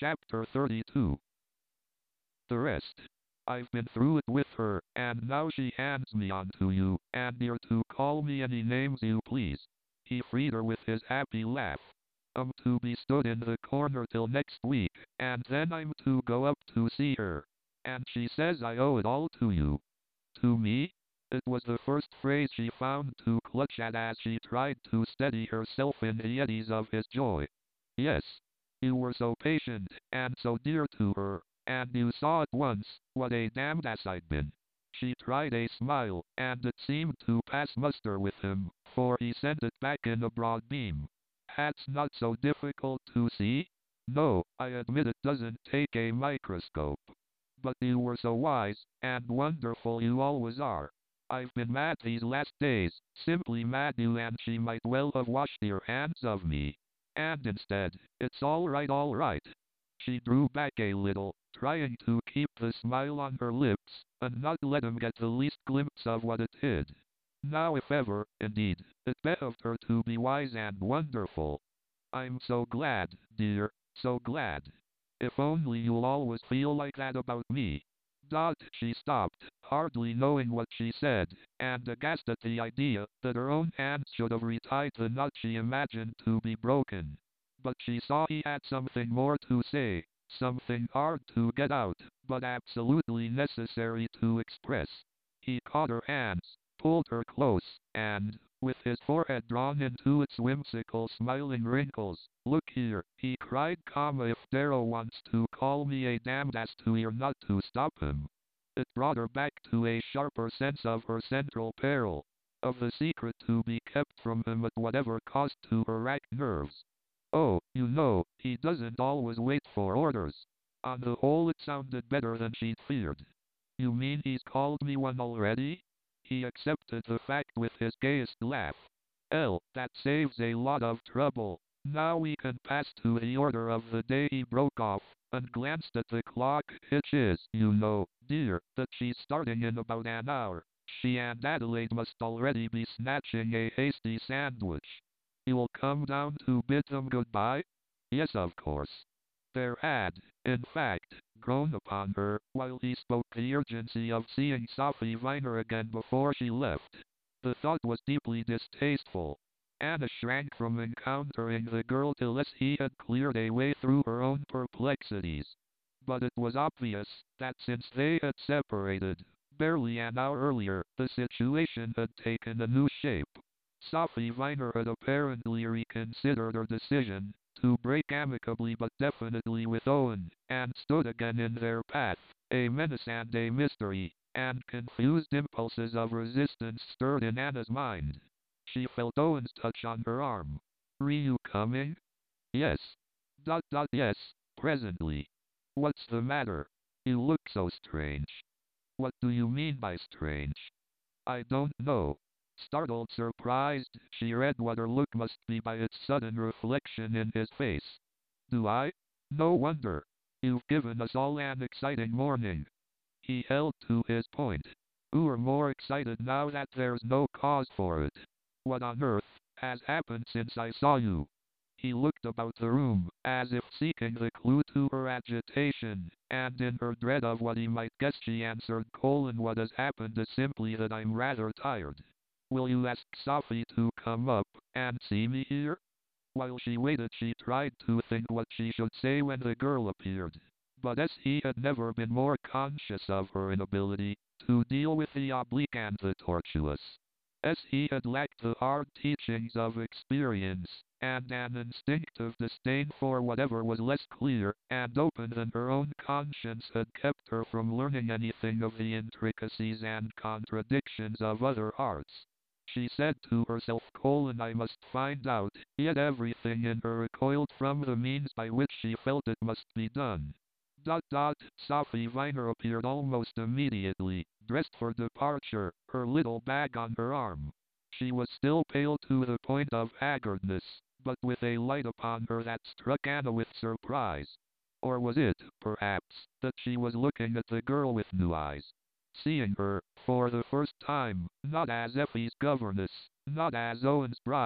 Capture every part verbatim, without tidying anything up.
Chapter thirty-two. The rest. I've been through it with her, and now she hands me on to you, and you're to call me any names you please. He freed her with his happy laugh. I'm to be stood in the corner till next week, and then I'm to go up to see her. And she says I owe it all to you. To me? It was the first phrase she found to clutch at as she tried to steady herself in the eddies of his joy. Yes. You were so patient, and so dear to her, and you saw at once what a damned ass I'd been. She tried a smile, and it seemed to pass muster with him, for he sent it back in a broad beam. That's not so difficult to see? No, I admit it doesn't take a microscope. But you were so wise, and wonderful you always are. I've been mad these last days, simply mad you and she might well have washed your hands of me. And instead, it's all right, all right. She drew back a little, trying to keep the smile on her lips, and not let him get the least glimpse of what it hid. Now if ever, indeed, it behoved her to be wise and wonderful. I'm so glad, dear, so glad. If only you'll always feel like that about me. Dot, she stopped, hardly knowing what she said, and aghast at the idea that her own hands should have retied the knot she imagined to be broken. But she saw he had something more to say, something hard to get out, but absolutely necessary to express. He caught her hands, pulled her close, and, with his forehead drawn into its whimsical smiling wrinkles, "Look here," he cried, comma, "if Darrow wants to call me a damned ass to you're not to stop him." It brought her back to a sharper sense of her central peril, of the secret to be kept from him at whatever cost to her racked nerves. "Oh, you know, he doesn't always wait for orders." On the whole it sounded better than she'd feared. "You mean he's called me one already?" He accepted the fact with his gayest laugh. "L, that saves a lot of trouble. Now we can pass to the order of the day." He broke off, and glanced at the clock. "It is, you know, dear, that she's starting in about an hour. She and Adelaide must already be snatching a hasty sandwich. You'll come down to bid them goodbye?" Yes, of course. There had, in fact, grown upon her, while he spoke, the urgency of seeing Sophy Viner again before she left. The thought was deeply distasteful. Anna shrank from encountering the girl till he had cleared a way through her own perplexities. But it was obvious that since they had separated, barely an hour earlier, the situation had taken a new shape. Sophy Viner had apparently reconsidered her decision to break amicably but definitely with Owen, and stood again in their path, a menace and a mystery, and confused impulses of resistance stirred in Anna's mind. She felt Owen's touch on her arm. "Are you coming?" "Yes." Dot dot yes, presently. "What's the matter? You look so strange." "What do you mean by strange?" "I don't know." Startled, surprised, she read what her look must be by its sudden reflection in his face. "Do I? No wonder. You've given us all an exciting morning." He held to his point. "You're more excited now that there's no cause for it. What on earth has happened since I saw you?" He looked about the room, as if seeking the clue to her agitation, and in her dread of what he might guess she answered, "Colin, what has happened is simply that I'm rather tired. Will you ask Sophy to come up and see me here?" While she waited she tried to think what she should say when the girl appeared. But as he had never been more conscious of her inability to deal with the oblique and the tortuous, as he had lacked the hard teachings of experience, and an instinctive disdain for whatever was less clear and open than her own conscience had kept her from learning anything of the intricacies and contradictions of other arts. She said to herself, "Colin, I must find out," yet everything in her recoiled from the means by which she felt it must be done. Dot dot. Sophy Viner appeared almost immediately, dressed for departure, her little bag on her arm. She was still pale to the point of haggardness, but with a light upon her that struck Anna with surprise. Or was it, perhaps, that she was looking at the girl with new eyes? Seeing her, for the first time, not as Effie's governess, not as Owen's bride,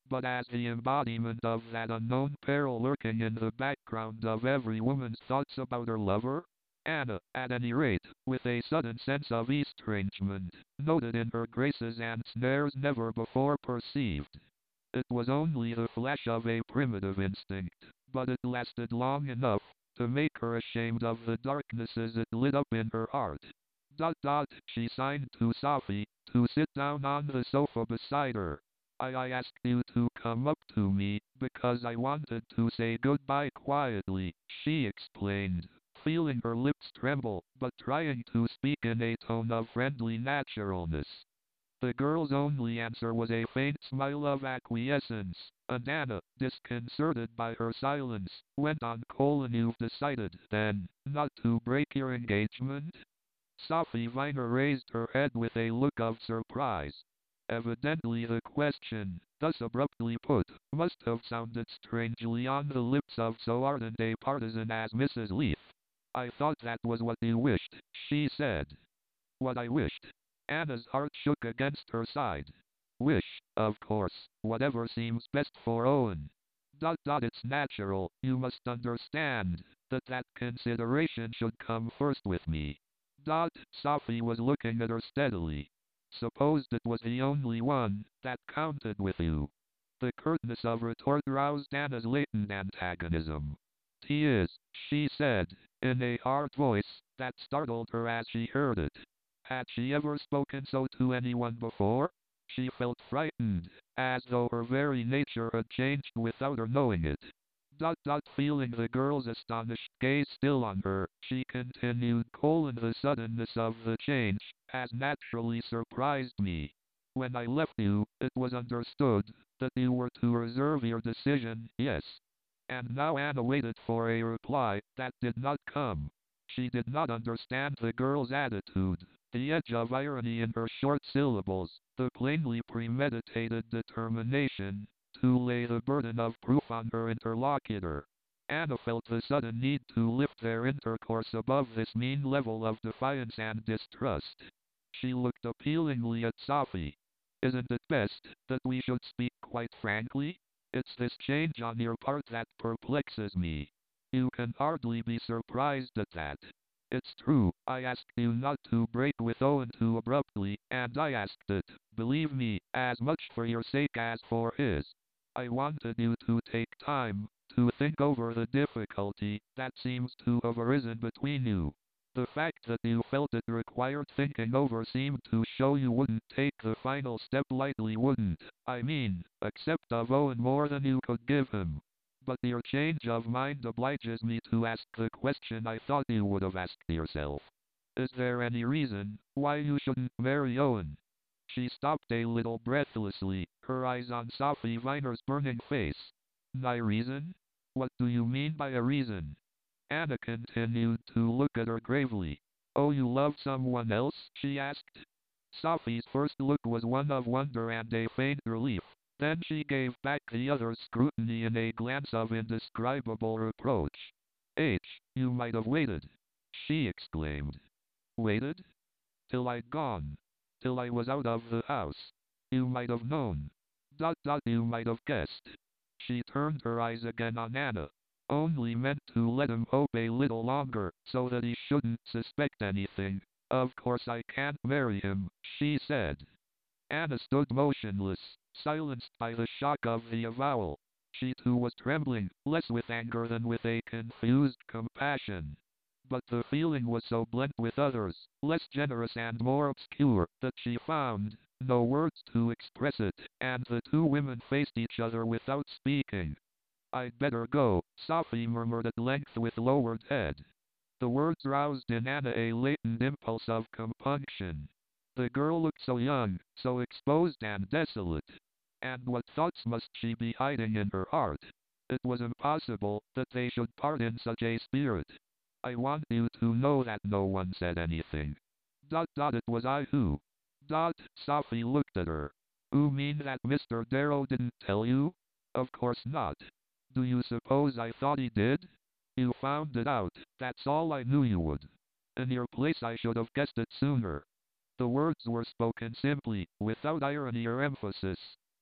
but as the embodiment of that unknown peril lurking in the background of every woman's thoughts about her lover? Anna, at any rate, with a sudden sense of estrangement, noted in her graces and snares never before perceived. It was only the flash of a primitive instinct, but it lasted long enough to make her ashamed of the darknesses it lit up in her heart. Dot dot, she signed to Sophie to sit down on the sofa beside her. I, I asked you to come up to me because I wanted to say goodbye quietly, she explained, feeling her lips tremble, but trying to speak in a tone of friendly naturalness. The girl's only answer was a faint smile of acquiescence, and Anna, disconcerted by her silence, went on. Colin, you've decided, then, not to break your engagement? Sophie Viner raised her head with a look of surprise. Evidently the question, thus abruptly put, must have sounded strangely on the lips of so ardent a partisan as Missus Leith. I thought that was what you wished, she said. What I wished? Anna's heart shook against her side. Wish, of course, whatever seems best for Owen. Dot dot, it's natural, you must understand, that that consideration should come first with me. Dot, Sophie was looking at her steadily. Supposed it was the only one that counted with you. The curtness of retort roused Anna's latent antagonism. He is, she said, in a hard voice that startled her as she heard it. Had she ever spoken so to anyone before? She felt frightened, as though her very nature had changed without her knowing it. Dot dot, feeling the girl's astonished gaze still on her, she continued, Colin, the suddenness of the change has naturally surprised me. When I left you, it was understood that you were to reserve your decision, yes. And now Anna waited for a reply that did not come. She did not understand the girl's attitude. The edge of irony in her short syllables, the plainly premeditated determination to lay the burden of proof on her interlocutor. Anna felt the sudden need to lift their intercourse above this mean level of defiance and distrust. She looked appealingly at Sophie. Isn't it best that we should speak quite frankly? It's this change on your part that perplexes me. You can hardly be surprised at that. It's true, I asked you not to break with Owen too abruptly, and I asked it, believe me, as much for your sake as for his. I wanted you to take time to think over the difficulty that seems to have arisen between you. The fact that you felt it required thinking over seemed to show you wouldn't take the final step lightly, wouldn't, I mean, accept of Owen more than you could give him. But your change of mind obliges me to ask the question I thought you would have asked yourself. Is there any reason why you shouldn't marry Owen? She stopped a little breathlessly, her eyes on Sophie Viner's burning face. No reason? What do you mean by a reason? Anna continued to look at her gravely. Oh, you love someone else? She asked. Sophie's first look was one of wonder and a faint relief. Then she gave back the other's scrutiny in a glance of indescribable reproach. H, you might have waited, she exclaimed. Waited? Till I'd gone. Till I was out of the house. You might have known. Dot dot, you might have guessed. She turned her eyes again on Anna. Only meant to let him hope a little longer, so that he shouldn't suspect anything. Of course I can't marry him, she said. Anna stood motionless, silenced by the shock of the avowal. She too was trembling, less with anger than with a confused compassion. But the feeling was so blent with others, less generous and more obscure, that she found no words to express it, and the two women faced each other without speaking. I'd better go, Sophie murmured at length with lowered head. The words roused in Anna a latent impulse of compunction. The girl looked so young, so exposed and desolate. And what thoughts must she be hiding in her heart? It was impossible that they should part in such a spirit. I want you to know that no one said anything. Dot dot, it was I who. Dot, Sophie looked at her. You mean that Mister Darrow didn't tell you? Of course not. Do you suppose I thought he did? You found it out, that's all I knew you would. In your place I should have guessed it sooner. The words were spoken simply, without irony or emphasis.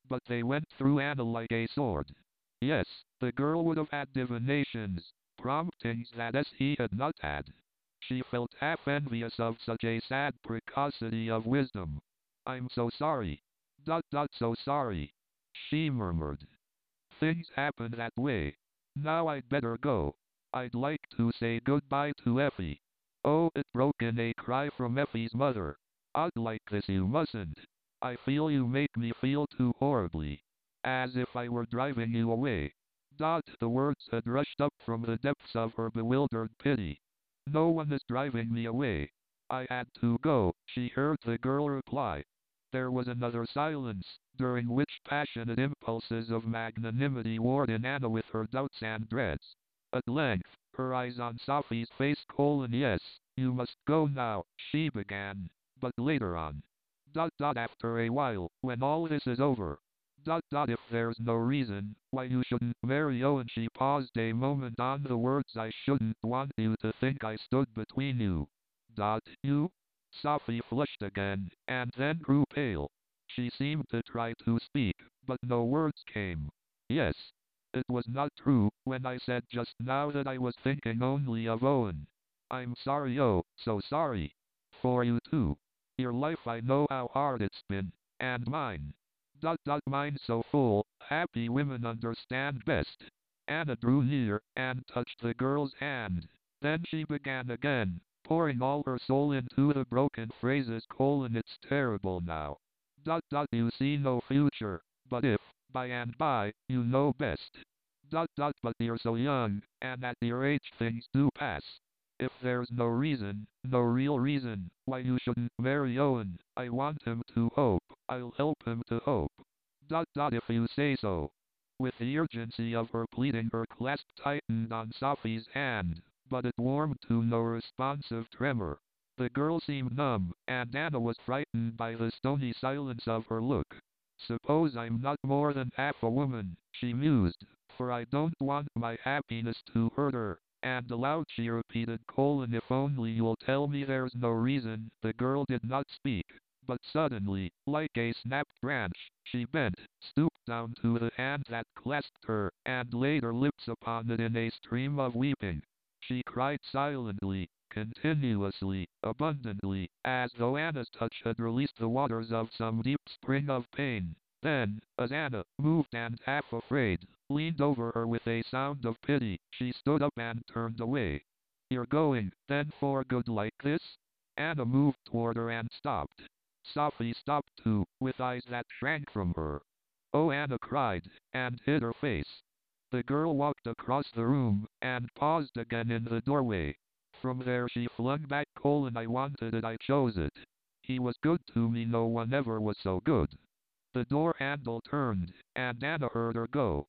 but they went through Anna like a sword. Yes, the girl would have had divinations, promptings that he had not had. She felt half envious of such a sad precocity of wisdom. I'm so sorry. Dot dot so sorry. She murmured. Things happen that way. Now I'd better go. I'd like to say goodbye to Effie. Oh, it broke in a cry from Effie's mother. Odd like this you mustn't. I feel you make me feel too horribly. As if I were driving you away. Dot, the words had rushed up from the depths of her bewildered pity. No one is driving me away. I had to go, she heard the girl reply. There was another silence, during which passionate impulses of magnanimity warred in Anna with her doubts and dreads. At length, her eyes on Sophie's face colon yes, you must go now, she began, but later on. Dot dot after a while, when all this is over. Dot dot if there's no reason why you shouldn't marry Owen. She paused a moment on the words I shouldn't want you to think I stood between you. Dot you? Sophie flushed again, and then grew pale. She seemed to try to speak, but no words came. Yes. It was not true, when I said just now that I was thinking only of Owen. I'm sorry, oh, so sorry. For you too. Your life I know how hard it's been, and mine. Dot dot mine so full, happy women understand best. Anna drew near, and touched the girl's hand. Then she began again, pouring all her soul into the broken phrases colon it's terrible now. Dot dot you see no future, but if, by and by, you know best. Dot dot but you're so young, and at your age things do pass. If there's no reason, no real reason, why you shouldn't marry Owen, I want him to hope, I'll help him to hope. Dot dot if you say so. With the urgency of her pleading her clasp tightened on Sophie's hand, but it warmed to no responsive tremor. The girl seemed numb, and Anna was frightened by the stony silence of her look. Suppose I'm not more than half a woman, she mused, for I don't want my happiness to hurt her. And aloud she repeated colon if only you'll tell me there's no reason. The girl did not speak, but suddenly, like a snapped branch, she bent, stooped down to the hand that clasped her, and laid her lips upon it in a stream of weeping. She cried silently, continuously, abundantly, as though Anna's touch had released the waters of some deep spring of pain. Then, as Anna, moved and half afraid, leaned over her with a sound of pity, she stood up and turned away. You're going, then for good like this? Anna moved toward her and stopped. Sophie stopped too, with eyes that shrank from her. Oh, Anna cried, and hid her face. The girl walked across the room, and paused again in the doorway. From there she flung back colon I wanted it, I chose it. He was good to me, no one ever was so good. The door handle turned, and Anna heard her go.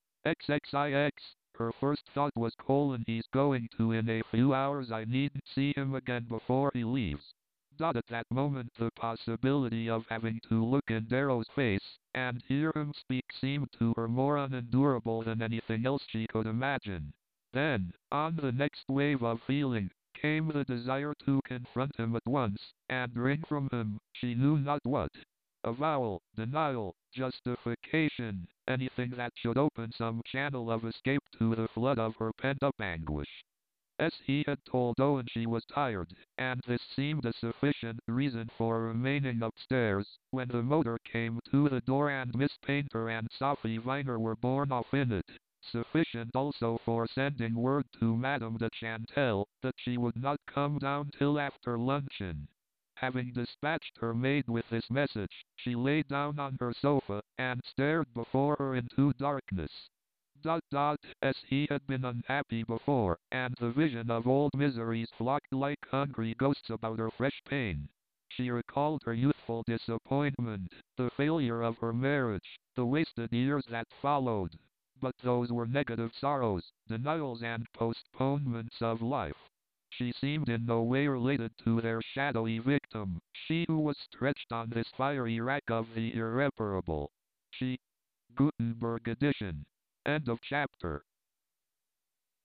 XXIX, her first thought was colon he's going to in a few hours, I needn't see him again before he leaves. Dot at that moment the possibility of having to look in Darrow's face, and hear him speak seemed to her more unendurable than anything else she could imagine. Then, on the next wave of feeling, came the desire to confront him at once, and wring from him, she knew not what. Avowal, denial, justification, anything that should open some channel of escape to the flood of her pent-up anguish. As he had told Owen she was tired, and this seemed a sufficient reason for remaining upstairs, when the motor came to the door and Miss Painter and Sophie Viner were borne off in it. Sufficient also for sending word to Madame de Chantal that she would not come down till after luncheon. Having dispatched her maid with this message, she lay down on her sofa, and stared before her into darkness. Dot dot, as he had been unhappy before, and the vision of old miseries flocked like hungry ghosts about her fresh pain. She recalled her youthful disappointment, the failure of her marriage, the wasted years that followed. But those were negative sorrows, denials and postponements of life. She seemed in no way related to their shadowy victim, she who was stretched on this fiery rack of the irreparable. She. Gutenberg edition. End of chapter.